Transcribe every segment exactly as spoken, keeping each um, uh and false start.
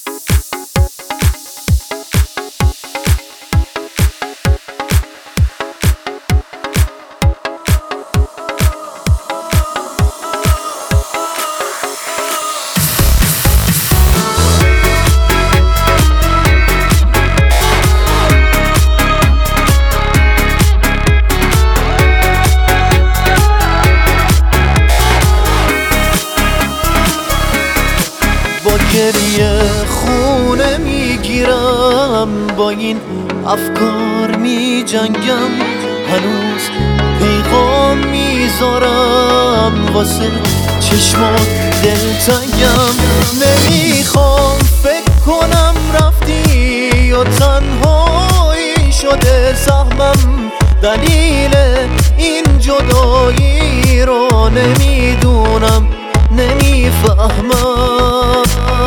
گریه خونه میگیرم، با این افکار می جنگم، هنوز پیغام میذارم واسه چشمات دلتنگم. نمیخوام فکر کنم رفتی و تنهایی شده سهمم، دلیل این جدایی رو نمیدونم، نمیفهمم.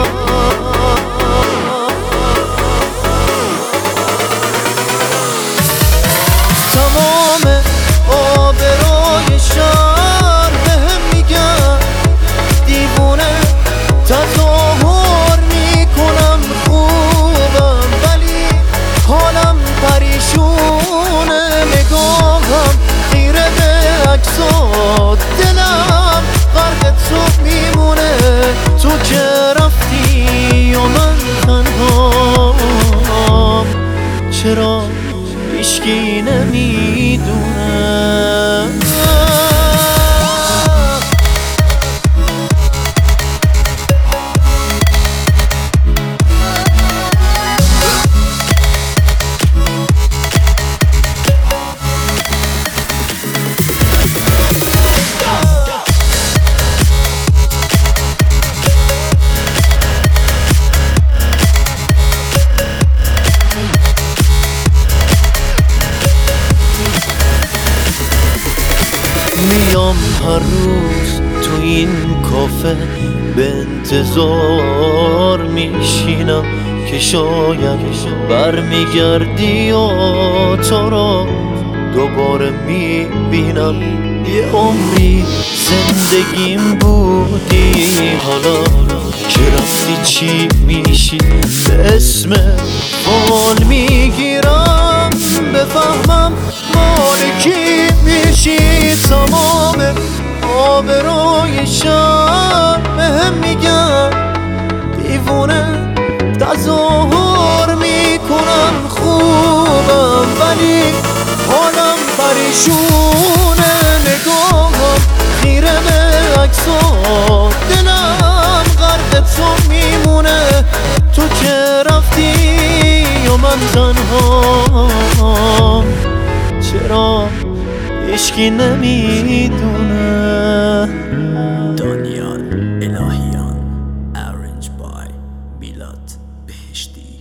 تمام آبروی شهر بهم میگن دیوونه، تظاهر میکنم خوبم ولی حالم پریشونه. نگاهم خیره به عکسات، دلم غرق تو میمونه. تو که رفتی و من تنهام، چرا هیچکی نمیدونه؟ میام هر روز تو این کافه به انتظار میشینم که شاید برمیگردی و تو را دوباره میبینم. یه عمری زندگیم بودی، حالا که رفتی چی میشی؟ به اسم فال میگیرم، بفهمم مال کی میشی. تمام آبروی شهر بهم میگن دیوونه، تظاهر میکنم خوبم ولی حالم پریشونه. نگاهم خیره به عکسات، دلم غرق تو میمونه. تو که رفتی و من تنهام، چرا هیچکی نمیدونه؟ دانیال الهیان، Arranged by میلاد بهشتی.